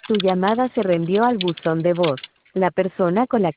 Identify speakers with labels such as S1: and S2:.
S1: Tu llamada se reenvió al buzón de voz. La persona con la